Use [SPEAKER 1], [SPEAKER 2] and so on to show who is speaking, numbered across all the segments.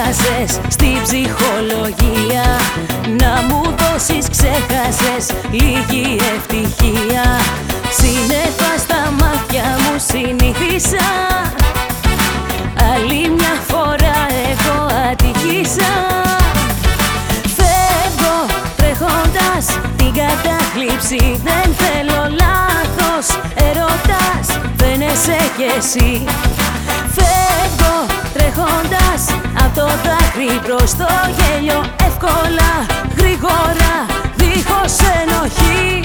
[SPEAKER 1] έχασες στην ψυχολογία. Να μου δώσεις, ξέχασες λίγη ευτυχία. Σύννεφα στα μάτια μου συνήθισα, άλλη μια φορά εγώ ατυχήσα. Φεύγω τρέχοντας την κατάθλιψη, δεν θέλω λάθος έρωτας, φαίνεσαι κι εσύ. Φεύγω τρέχοντας απ' το δάκρυ προς το γέλιο, εύκολα, γρήγορα, δίχως ενοχή.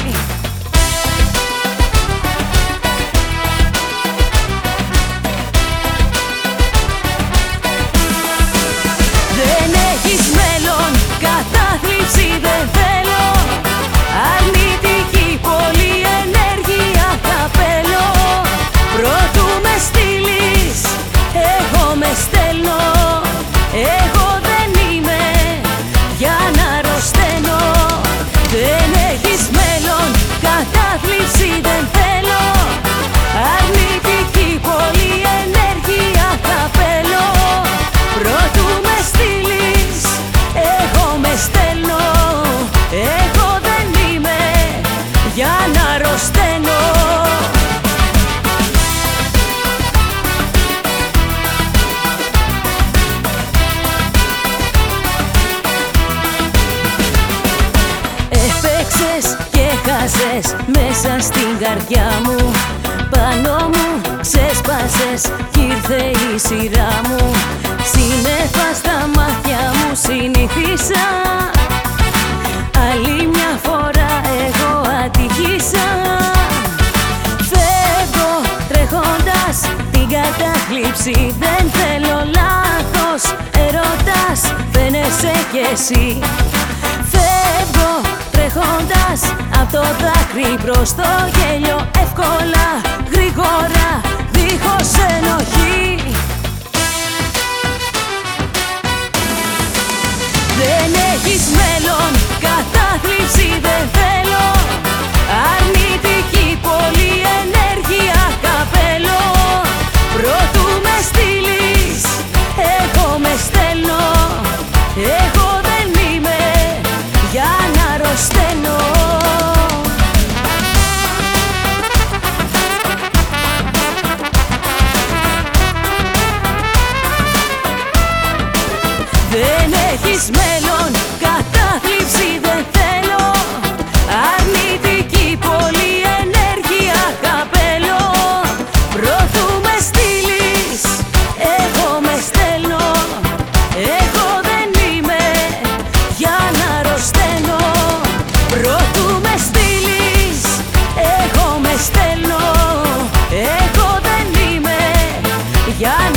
[SPEAKER 1] Δεν έχεις μέλλον, κατάθλιψη δεν θέλω. Αρνητική πολλή ενέργεια, καπέλο. Προτού με στείλεις, εγώ με στέλνω. Εγώ δεν είμαι για να αρρωσταίνω. Δεν έχεις μέλλον, κατάθλιψη δεν θέλω. Αρνητική πολλή ενέργεια, καπέλο. Προτού με στείλεις, εγώ με στέλνω. Εγώ δεν είμαι για να αρρωσταίνω. Έπαιξες και χάσες μέσα στην καρδιά μου. Πάνω μου ξέσπασες κι ήρθε η σειρά μου. Σύννεφα στα μάτια μου συνήθισα, άλλη μια φορά εγώ ατυχήσα. Φεύγω τρέχοντας την κατάθλιψη, δεν θέλω λάθος έρωτας, φαίνεσαι κι εσύ. Φεύγω τρέχοντας απ' το δάκρυ προς το γέλιο, εύκολα, γρήγορα, δίχως ενοχή. Δεν έχεις μέλλον, κατάθλιψη δεν θέλω. Αρνητική πολλή ενέργεια, καπέλο. Προτού με στείλεις, εγώ με στέλνω. Εγώ δεν είμαι για να αρρωσταίνω. Δεν έχεις μέλλον, κατάθλιψη δεν θέλω. Αρνητική πολλή ενέργεια, καπέλο. Προτού με στείλεις, εγώ με στέλνω. Εγώ δεν είμαι για να αρρωσταίνω. Προτού με στείλεις, εγώ με στέλνω. Εγώ δεν είμαι για να